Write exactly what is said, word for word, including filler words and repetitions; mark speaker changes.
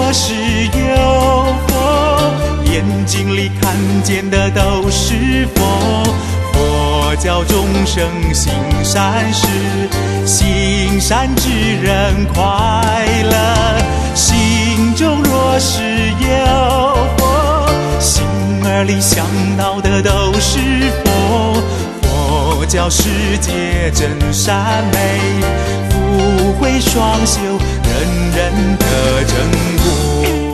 Speaker 1: 若是有佛，眼睛里看见的都是佛。佛教众生行善事，行善之人快乐。心中若是有佛，心儿里想到的都是佛。佛教世界真善美，福慧双修，人人得正果。